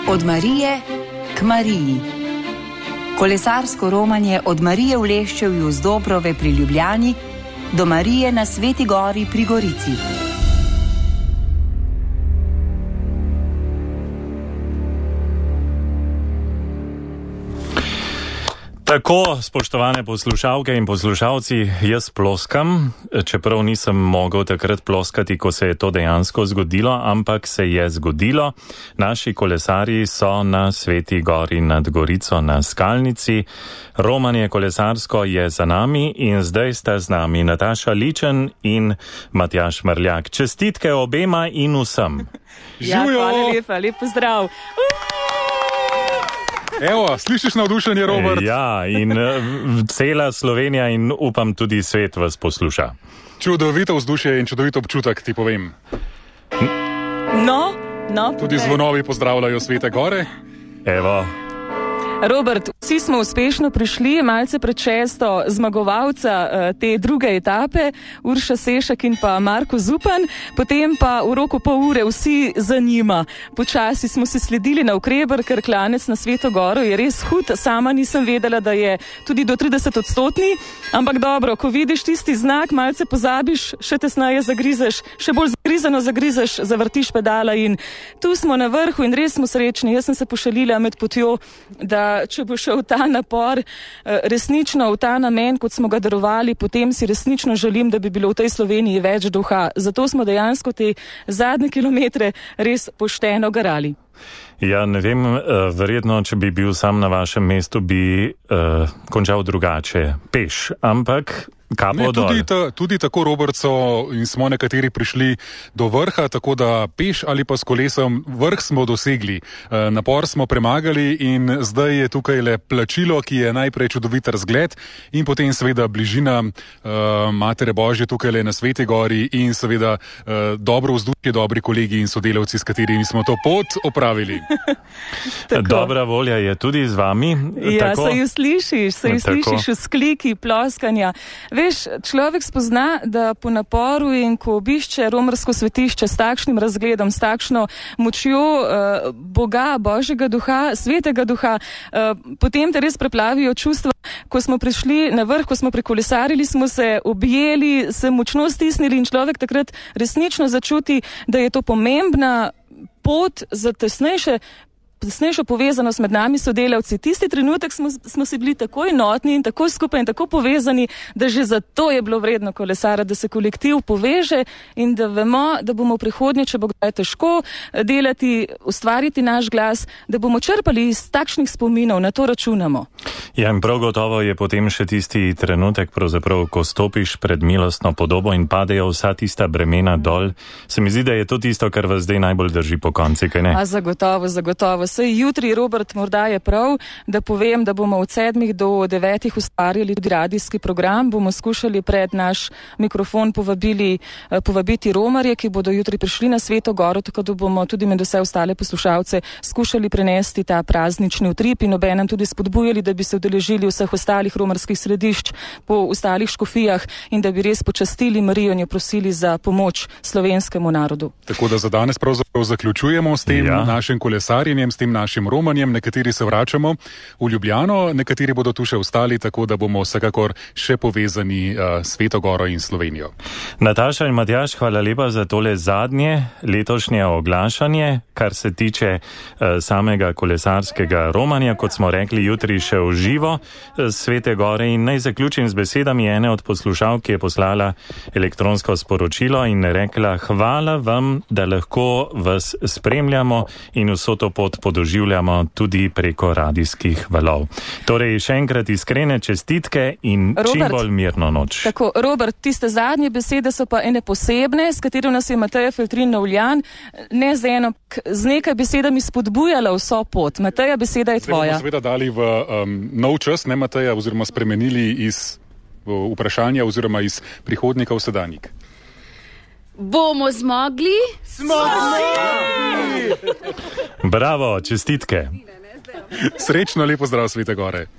Od Marije k Mariji. Kolesarsko romanje od Marije v Leščevju z Dobrove pri Ljubljani do Marije na Sveti Gori pri Gorici. Tako, spoštovane poslušalke in poslušalci, jaz ploskam, čeprav nisem mogel takrat ploskati, ko se je to dejansko zgodilo, ampak se je zgodilo. Naši kolesarji so na Sveti Gori nad Gorico na Skalnici. Romanje kolesarsko je za nami in zdaj sta z nami Nataša Ličen in Matjaž Mrljak. Čestitke obema in vsem. Ja, hvala lepa, lep pozdrav. Evo, slišiš navdušenje, Robert? Ja, in cela Slovenija in upam tudi svet vas posluša. Čudovito vzdušje in čudovit občutek, ti povem. No, tudi zvonovi pozdravljajo Svete Gore. Evo. Robert, vsi smo uspešno prišli, malce pred 6. zmagovalca te druge etape, Urša Sešak in pa Marko Zupan, potem pa v roku pol ure vsi za njima. Počasi smo se sledili na Ukreber, ker klanec na Sveto Goro je res hud, sama nisem vedela, da je tudi do 30%, ampak dobro, ko vidiš tisti znak, malce pozabiš, še tesneje zagrizeš, še bolj zagrizano zagrizeš, zavrtiš pedala in tu smo na vrhu in res smo srečni. Jaz sem se pošalila med potjo, da če bo šel ta napor resnično v ta namen, kot smo ga darovali, potem si resnično želim, da bi bilo v tej Sloveniji več duha. Zato smo dejansko te zadnje kilometre res pošteno garali. Ja, ne vem, verjetno, če bi bil sam na vašem mestu, bi končal drugače, peš, ampak kapo dol. Tudi tako, Robert, in smo nekateri prišli do vrha, tako da peš ali pa s kolesom vrh smo dosegli. Napor smo premagali in zdaj je tukaj le plačilo, ki je najprej čudovit razgled in potem seveda bližina Matere Božje tukaj le na Sveti Gori in seveda dobro vzdušje, dobri kolegi in sodelavci, s katerimi smo to pot opravili. Dobra volja je tudi z vami. Ja, se ju slišiš v skliki, ploskanja. Veš, človek spozna, da po naporu in ko obišče romarsko svetišče s takšnim razgledom, s takšno močjo Boga, Božjega duha, Svetega duha, potem te res preplavijo čustva. Ko smo prišli na vrh, ko smo prekolesarili, smo se objeli, se močno stisnili in človek takrat resnično začuti, da je to pomembna pot za tesnejšo povezanost med nami sodelavci. Tisti trenutek smo si bili tako enotni in tako skupaj in tako povezani, da že zato je bilo vredno kolesara, da se kolektiv poveže in da vemo, da bomo v prihodnje, če bo kdaj težko delati, ustvariti naš glas, da bomo črpali iz takšnih spominov, na to računamo. Ja, in prav gotovo je potem še tisti trenutek, pravzaprav, ko stopiš pred milostno podobo in padejo vsa tista bremena dol. Se mi zdi, da je to tisto, kar vas zdaj najbolj drži po konci, kaj ne? A zagotovo. Sej jutri, Robert, morda je prav, da povem, da bomo od 7 do 9 ustvarjali tudi radijski program. Bomo skušali pred naš mikrofon povabiti romarje, ki bodo jutri prišli na Sveto Goro, tako da bomo tudi med vse ostale poslušalce skušali prenesti ta praznični utrip in obenem tudi spodbujali, da bi se udeležili vseh ostalih romarskih središč po ostalih škofijah in da bi res počastili Marijo in jo prosili za pomoč slovenskemu narodu. Tako da za danes pravzaprav zaključujemo s tem našim kolesarjenjem, s tem našim romanjem. Nekateri se vračamo v Ljubljano, nekateri bodo tu še ostali, tako da bomo vsekakor še povezani Sveto Goro in Slovenijo. Nataša in Matjaž, hvala lepa za tole zadnje letošnje oglašanje, kar se tiče samega kolesarskega romanja, kot smo rekli, jutri še v živo Svete Gore. In naj zaključim z besedami ene od poslušalk, ki je poslala elektronsko sporočilo in rekla: hvala vam, da lahko vas spremljamo in vso to pot podoživljamo tudi preko radijskih valov. Torej, še enkrat iskrene čestitke in čim bolj mirno noč. Tako, Robert, tiste zadnje besede so pa ene posebne, s katero nas je Mateja Feltrin Navljan, ne z eno, z nekaj besedami spodbujala vso pot. Mateja, beseda je tvoja. Bomo seveda dali v nov čas, ne Mateja, oziroma spremenili iz vprašanja oziroma iz prihodnika v sedanjik. Bomo zmogli? Bravo, čestitke. Srečno, lepo zdrav, Svete Gore.